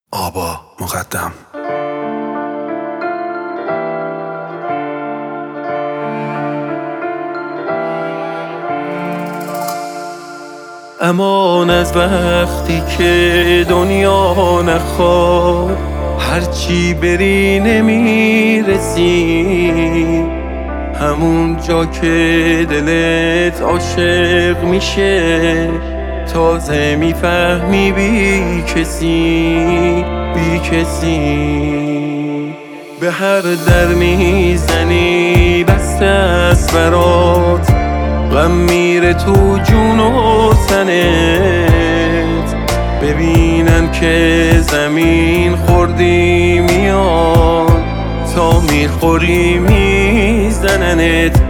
آبا مقدم. امان از وقتی که دنیا نخواد، هرچی بری نمیرسی. همون جا که دلت عاشق میشه، تازه میفهمی بی کسی به هر در میزنی بسته است برات، غم میره تو جون و تنت. ببینن که زمین خوردی میان، تا میخوری میزننت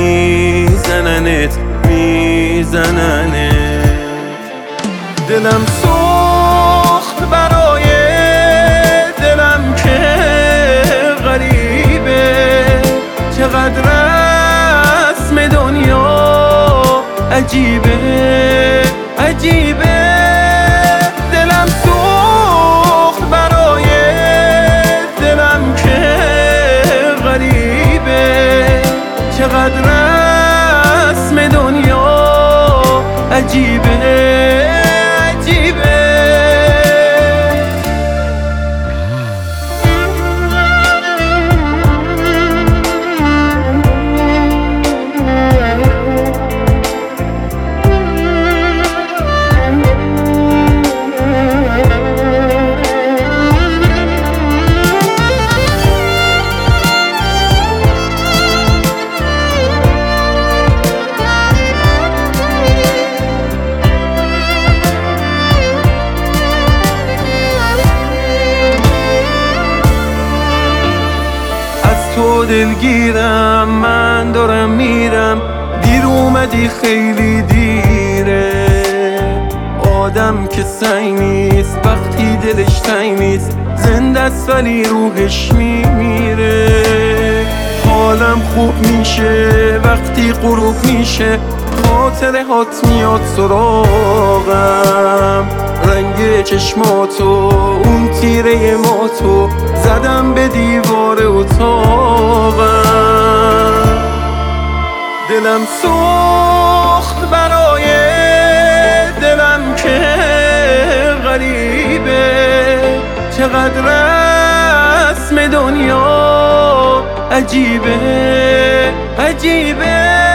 دلم سوخت برای دلم که غریبه، چقدر رسم دنیا عجیبه. دلم سوخت برای دلم که غریبه، چقدر رسم دنیا عجیبه. تو دلگیرم، من دارم میرم، دیر اومدی خیلی دیره. آدم که سنگ نیست وقتی دلش تنگ نیست، زنده است ولی روحش میمیره. حالم خوب میشه وقتی غروب میشه، خاطره هات میاد سراغم. رنگ چشماتو، اون تیره ماتو، زدم به دیوار اتاقم. دلم سوخت برای دلم که غریبه، چقدر رسم دنیا عجیبه.